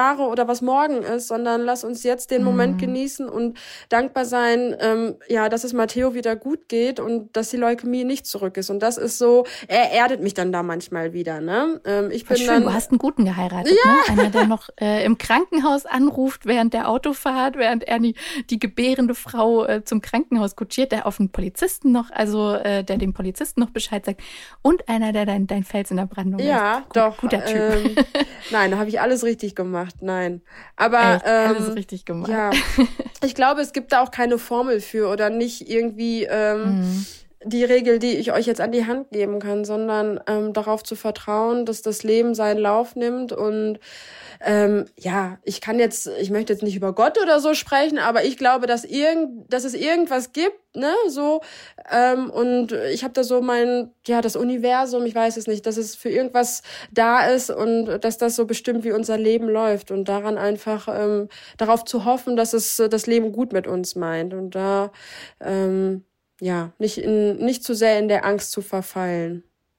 Jahre oder was morgen ist, sondern lass uns jetzt den Moment genießen und dankbar sein, ähm, ja, dass es Matteo wieder gut geht und dass die Leukämie nicht zurück ist. Und das ist so, er erdet mich dann da manchmal wieder, ne? Ähm, ich bin schön, dann, du hast einen Guten geheiratet, ja. ne? Einer, der noch äh, im Krankenhaus anruft während der Autofahrt, während er die, die gebärende Frau äh, zum Krankenhaus kutschiert, der auf den Polizisten noch, also äh, der dem Polizisten noch Bescheid sagt und einer, der dein, dein Fels in der Brandung ist. Ja, Gut, doch. Guter Typ. Ähm, nein, da habe ich alles richtig gemacht, nein. Aber Echt, ähm, alles richtig gemacht. Ja, ich glaube, es gibt da auch keine Formel für oder nicht irgendwie ähm, mhm. die Regel, die ich euch jetzt an die Hand geben kann, sondern ähm, darauf zu vertrauen, dass das Leben seinen Lauf nimmt. Und ähm, ja, ich kann jetzt, ich möchte jetzt nicht über Gott oder so sprechen, aber ich glaube, dass irgend, dass es irgendwas gibt, ne, so, ähm, und ich habe da so mein, ja, das Universum, ich weiß es nicht, dass es für irgendwas da ist und dass das so bestimmt, wie unser Leben läuft und daran einfach ähm, darauf zu hoffen, dass es das Leben gut mit uns meint und da ähm, ja, nicht in, nicht zu sehr in der Angst zu verfallen.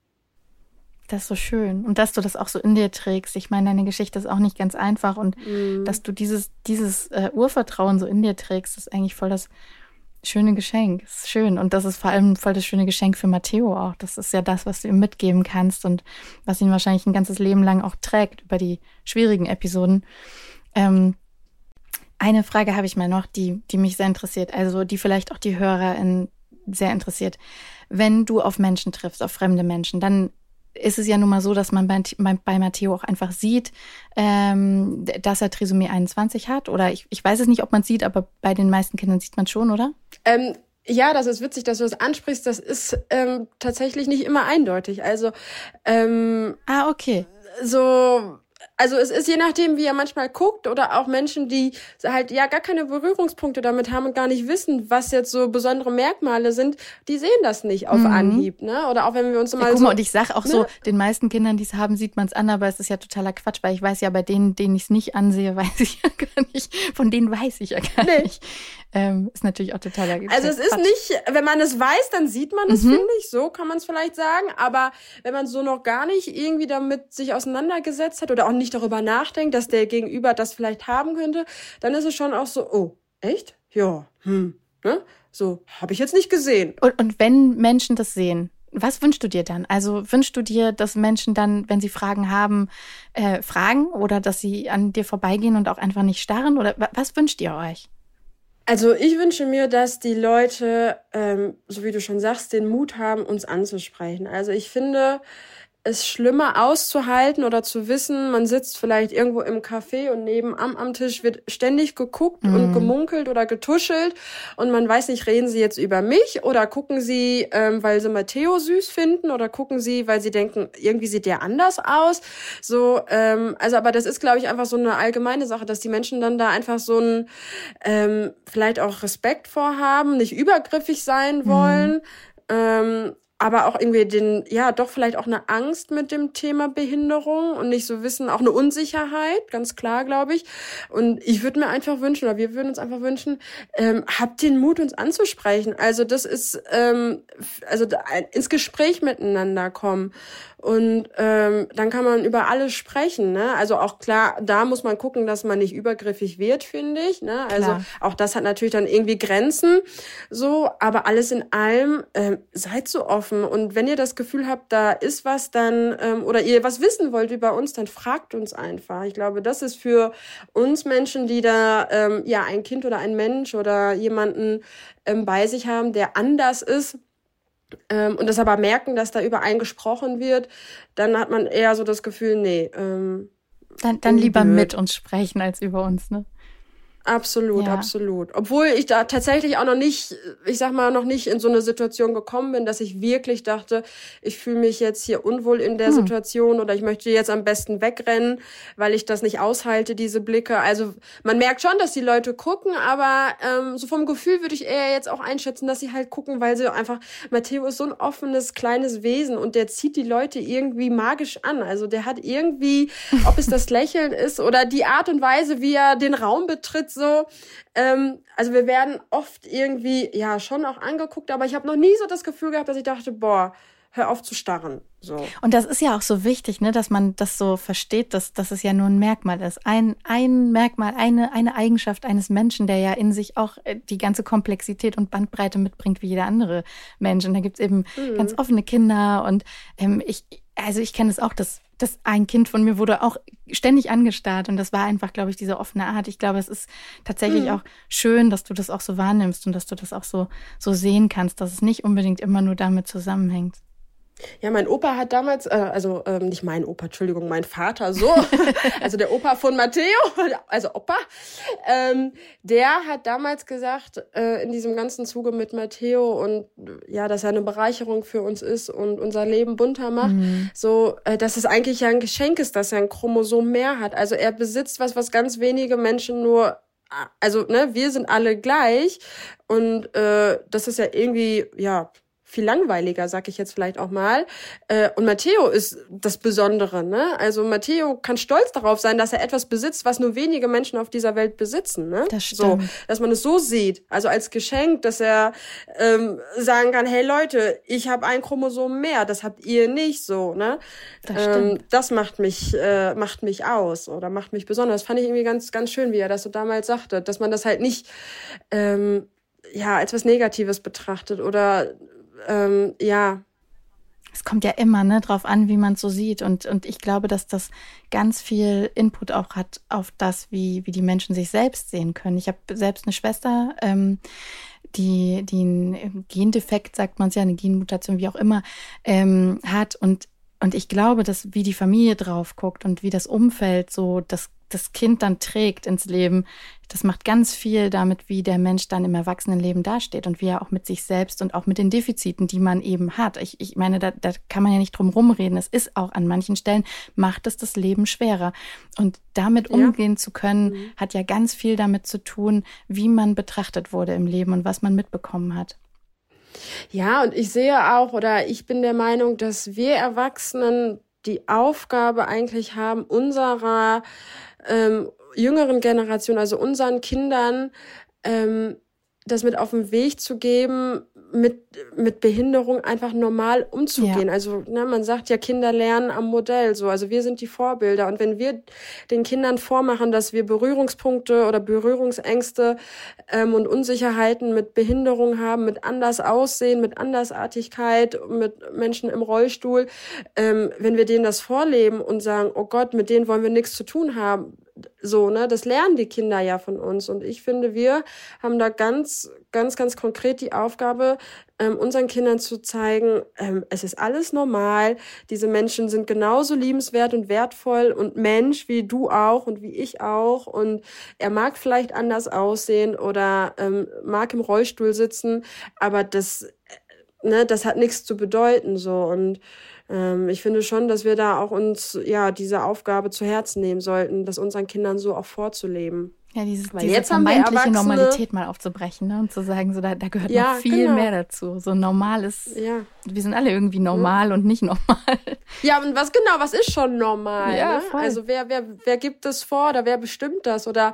Das ist so schön. Und dass du das auch so in dir trägst. Ich meine, deine Geschichte ist auch nicht ganz einfach. Und mm. dass du dieses, dieses äh, Urvertrauen so in dir trägst, ist eigentlich voll das schöne Geschenk. Das ist schön. Und das ist vor allem voll das schöne Geschenk für Matteo auch. Das ist ja das, was du ihm mitgeben kannst und was ihn wahrscheinlich ein ganzes Leben lang auch trägt über die schwierigen Episoden. Ähm, eine Frage habe ich mal noch, die, die mich sehr interessiert. Also die vielleicht auch die HörerInnen sehr interessiert. Wenn du auf Menschen triffst, auf fremde Menschen, dann ist es ja nun mal so, dass man bei, bei Matteo auch einfach sieht, ähm, dass er Trisomie einundzwanzig hat. Oder ich, ich weiß es nicht, ob man es sieht, aber bei den meisten Kindern sieht man es schon, oder? Ähm, ja, das ist witzig, dass du das ansprichst. Das ist ähm, tatsächlich nicht immer eindeutig. Also ähm, Ah, okay. So... Also es ist je nachdem, wie er manchmal guckt oder auch Menschen, die halt ja gar keine Berührungspunkte damit haben und gar nicht wissen, was jetzt so besondere Merkmale sind, die sehen das nicht auf mhm. Anhieb, ne? Oder auch wenn wir uns ja, mal guck so... mal, und ich sag auch ne? so, den meisten Kindern, die es haben, sieht man es an, aber es ist ja totaler Quatsch, weil ich weiß ja, bei denen, denen ich es nicht ansehe, weiß ich ja gar nicht, von denen weiß ich ja gar nee. nicht. Ähm, ist natürlich auch totaler Quatsch. Also es ist nicht, wenn man es weiß, dann sieht man es, mhm. finde ich, so kann man es vielleicht sagen, aber wenn man so noch gar nicht irgendwie damit sich auseinandergesetzt hat oder auch nicht darüber nachdenkt, dass der Gegenüber das vielleicht haben könnte, dann ist es schon auch so, oh, echt? Ja, hm, ne? So, habe ich jetzt nicht gesehen. Und, und wenn Menschen das sehen, was wünschst du dir dann? Also wünschst du dir, dass Menschen dann, wenn sie Fragen haben, äh, fragen oder dass sie an dir vorbeigehen und auch einfach nicht starren? Oder was wünscht ihr euch? Also ich wünsche mir, dass die Leute, ähm, so wie du schon sagst, den Mut haben, uns anzusprechen. Also ich finde es schlimmer auszuhalten oder zu wissen, man sitzt vielleicht irgendwo im Café und nebenan am Tisch wird ständig geguckt mhm. und gemunkelt oder getuschelt und man weiß nicht, reden sie jetzt über mich oder gucken sie, ähm, weil sie Matteo süß finden oder gucken sie, weil sie denken, irgendwie sieht der anders aus. So, ähm, also aber das ist, glaube ich, einfach so eine allgemeine Sache, dass die Menschen dann da einfach so ein ähm, vielleicht auch Respekt vorhaben, nicht übergriffig sein wollen, mhm. ähm, aber auch irgendwie den, ja, doch vielleicht auch eine Angst mit dem Thema Behinderung und nicht so wissen, auch eine Unsicherheit, ganz klar, glaube ich. Und ich würde mir einfach wünschen, oder wir würden uns einfach wünschen, ähm, habt den Mut, uns anzusprechen. Also das ist, ähm, also ins Gespräch miteinander kommen. Und ähm, dann kann man über alles sprechen, ne? Also auch klar, da muss man gucken, dass man nicht übergriffig wird, finde ich, ne? Also klar. Auch das hat natürlich dann irgendwie Grenzen, so. Aber alles in allem, ähm, seid so offen. Und wenn ihr das Gefühl habt, da ist was, dann ähm, oder ihr was wissen wollt über uns, dann fragt uns einfach. Ich glaube, das ist für uns Menschen, die da ähm, ja ein Kind oder ein Mensch oder jemanden ähm, bei sich haben, der anders ist. Ähm, und das aber merken, dass da über einen gesprochen wird, dann hat man eher so das Gefühl, nee. Ähm, dann dann lieber blöd. Mit uns sprechen als über uns, ne? Absolut, ja. absolut. Obwohl ich da tatsächlich auch noch nicht, ich sag mal, noch nicht in so eine Situation gekommen bin, dass ich wirklich dachte, ich fühle mich jetzt hier unwohl in der hm. Situation oder ich möchte jetzt am besten wegrennen, weil ich das nicht aushalte, diese Blicke. Also man merkt schon, dass die Leute gucken, aber ähm, so vom Gefühl würde ich eher jetzt auch einschätzen, dass sie halt gucken, weil sie einfach, Matteo ist so ein offenes, kleines Wesen und der zieht die Leute irgendwie magisch an. Also der hat irgendwie, ob es das Lächeln ist oder die Art und Weise, wie er den Raum betritt, so, ähm, also wir werden oft irgendwie, ja, schon auch angeguckt, aber ich habe noch nie so das Gefühl gehabt, dass ich dachte, boah, hör auf zu starren. So. Und das ist ja auch so wichtig, ne, dass man das so versteht, dass, dass es ja nur ein Merkmal ist. Ein, ein Merkmal, eine, eine Eigenschaft eines Menschen, der ja in sich auch die ganze Komplexität und Bandbreite mitbringt wie jeder andere Mensch. Und da gibt's eben mhm. ganz offene Kinder. Und ähm, ich, also ich kenne es auch, dass, dass ein Kind von mir wurde auch ständig angestarrt. Und das war einfach, glaube ich, diese offene Art. Ich glaube, es ist tatsächlich mhm. auch schön, dass du das auch so wahrnimmst und dass du das auch so, so sehen kannst, dass es nicht unbedingt immer nur damit zusammenhängt. Ja, mein Opa hat damals, äh, also ähm, nicht mein Opa, Entschuldigung, mein Vater, so, also der Opa von Matteo, also Opa, ähm, der hat damals gesagt, äh, in diesem ganzen Zuge mit Matteo und ja, dass er eine Bereicherung für uns ist und unser Leben bunter macht, mhm. so, äh, dass es eigentlich ja ein Geschenk ist, dass er ein Chromosom mehr hat. Also er besitzt was, was ganz wenige Menschen nur, also ne, wir sind alle gleich und äh, das ist ja irgendwie, ja, viel langweiliger, sag ich jetzt vielleicht auch mal. Und Matteo ist das Besondere, ne? Also Matteo kann stolz darauf sein, dass er etwas besitzt, was nur wenige Menschen auf dieser Welt besitzen, ne? Das stimmt. So, dass man es so sieht, also als Geschenk, dass er ähm, sagen kann, hey Leute, ich habe ein Chromosom mehr, das habt ihr nicht, so, ne? Das stimmt. Ähm, das macht mich äh, macht mich aus oder macht mich besonders. Das fand ich irgendwie ganz ganz schön, wie er das so damals sagte, dass man das halt nicht ähm, ja als was Negatives betrachtet oder Ähm, ja. Es kommt ja immer ne, drauf an, wie man es so sieht. Und, und ich glaube, dass das ganz viel Input auch hat auf das, wie, wie die Menschen sich selbst sehen können. Ich habe selbst eine Schwester, ähm, die, die einen Gendefekt, sagt man es ja, eine Genmutation, wie auch immer, ähm, hat. Und, und ich glaube, dass wie die Familie drauf guckt und wie das Umfeld so das das Kind dann trägt ins Leben, das macht ganz viel damit, wie der Mensch dann im Erwachsenenleben dasteht und wie er auch mit sich selbst und auch mit den Defiziten, die man eben hat. Ich, ich meine, da, da kann man ja nicht drum rumreden. Es ist auch an manchen Stellen, macht es das Leben schwerer. Und damit umgehen ja. zu können, mhm. hat ja ganz viel damit zu tun, wie man betrachtet wurde im Leben und was man mitbekommen hat. Ja, und ich sehe auch, oder ich bin der Meinung, dass wir Erwachsenen die Aufgabe eigentlich haben, unserer ähm, jüngeren Generation, also unseren Kindern, ähm, das mit auf den Weg zu geben, mit mit Behinderung einfach normal umzugehen. Ja. Also ne, man sagt ja, Kinder lernen am Modell so. Also wir sind die Vorbilder. Und wenn wir den Kindern vormachen, dass wir Berührungspunkte oder Berührungsängste ähm, und Unsicherheiten mit Behinderung haben, mit anders Aussehen, mit Andersartigkeit, mit Menschen im Rollstuhl, ähm, wenn wir denen das vorleben und sagen, oh Gott, mit denen wollen wir nichts zu tun haben, so, ne, das lernen die Kinder ja von uns. Und ich finde, wir haben da ganz, ganz, ganz konkret die Aufgabe, ähm, unseren Kindern zu zeigen, ähm, es ist alles normal. Diese Menschen sind genauso liebenswert und wertvoll und Mensch wie du auch und wie ich auch. Und er mag vielleicht anders aussehen oder ähm, mag im Rollstuhl sitzen, aber das, ne, das hat nichts zu bedeuten, so. Und Ähm, ich finde schon, dass wir da auch uns, ja, diese Aufgabe zu Herzen nehmen sollten, das unseren Kindern so auch vorzuleben. Ja, dieses, diese jetzt vermeintliche Normalität mal aufzubrechen, ne? Und zu sagen, so da, da gehört ja, noch viel genau. mehr dazu. So normal ist, ja. wir sind alle irgendwie normal ja. und nicht normal. Ja, und was genau, was ist schon normal? Ja, ne? voll. Also wer, wer, wer gibt das vor oder wer bestimmt das? Oder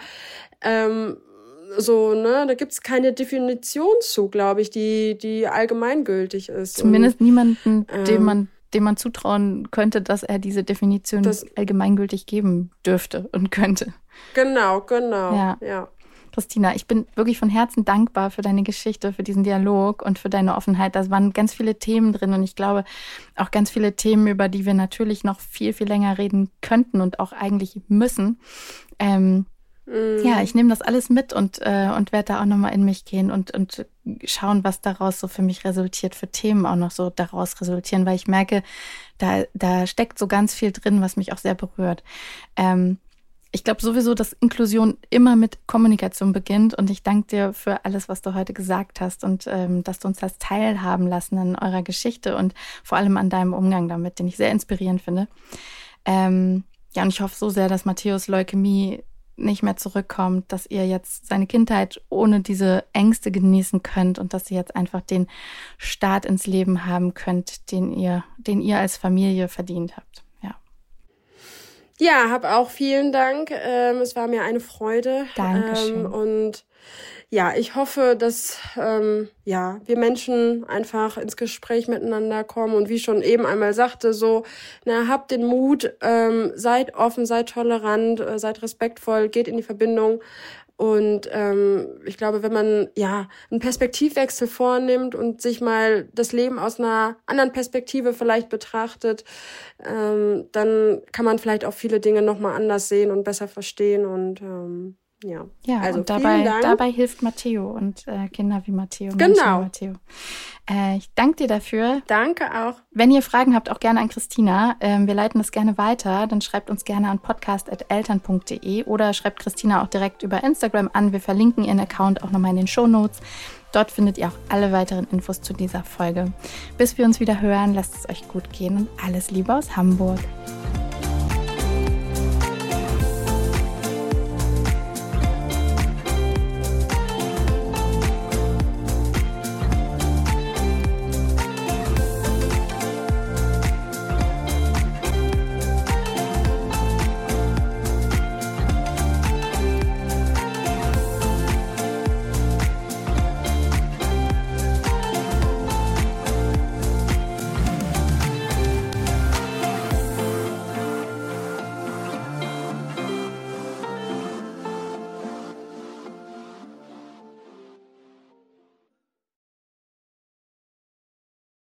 ähm, so, ne, da gibt's keine Definition zu, glaube ich, die, die allgemeingültig ist. Zumindest und, niemanden, ähm, dem man dem man zutrauen könnte, dass er diese Definition das allgemeingültig geben dürfte und könnte. Genau, genau. Ja. ja. Christina, ich bin wirklich von Herzen dankbar für deine Geschichte, für diesen Dialog und für deine Offenheit. Da waren ganz viele Themen drin und ich glaube auch ganz viele Themen, über die wir natürlich noch viel, viel länger reden könnten und auch eigentlich müssen. Ähm, mm. Ja, ich nehme das alles mit und, äh, und werde da auch nochmal in mich gehen und, und schauen, was daraus so für mich resultiert, für Themen auch noch so daraus resultieren, weil ich merke, da, da steckt so ganz viel drin, was mich auch sehr berührt. Ähm, ich glaube sowieso, dass Inklusion immer mit Kommunikation beginnt und ich danke dir für alles, was du heute gesagt hast und ähm, dass du uns das teilhaben lassen an eurer Geschichte und vor allem an deinem Umgang damit, den ich sehr inspirierend finde. Ähm, ja, und ich hoffe so sehr, dass Matteos Leukämie nicht mehr zurückkommt, dass ihr jetzt seine Kindheit ohne diese Ängste genießen könnt und dass ihr jetzt einfach den Start ins Leben haben könnt, den ihr, den ihr als Familie verdient habt. Ja. Ja, hab auch vielen Dank. Ähm, es war mir eine Freude. Dankeschön. Ähm, und ja, ich hoffe, dass ähm, ja wir Menschen einfach ins Gespräch miteinander kommen und wie ich schon eben einmal sagte, so, na, habt den Mut, ähm, seid offen, seid tolerant, äh, seid respektvoll, geht in die Verbindung. Und ähm, ich glaube, wenn man ja einen Perspektivwechsel vornimmt und sich mal das Leben aus einer anderen Perspektive vielleicht betrachtet, ähm, dann kann man vielleicht auch viele Dinge nochmal anders sehen und besser verstehen. Und ähm, ja, ja, also und dabei, vielen Dank. dabei hilft Matteo und äh, Kinder wie Matteo. Genau. Menschen wie Matteo. Äh, ich danke dir dafür. Danke auch. Wenn ihr Fragen habt, auch gerne an Christina. Ähm, wir leiten das gerne weiter. Dann schreibt uns gerne an podcast at eltern punkt de oder schreibt Christina auch direkt über Instagram an. Wir verlinken ihren Account auch nochmal in den Shownotes. Dort findet ihr auch alle weiteren Infos zu dieser Folge. Bis wir uns wieder hören, lasst es euch gut gehen und alles Liebe aus Hamburg.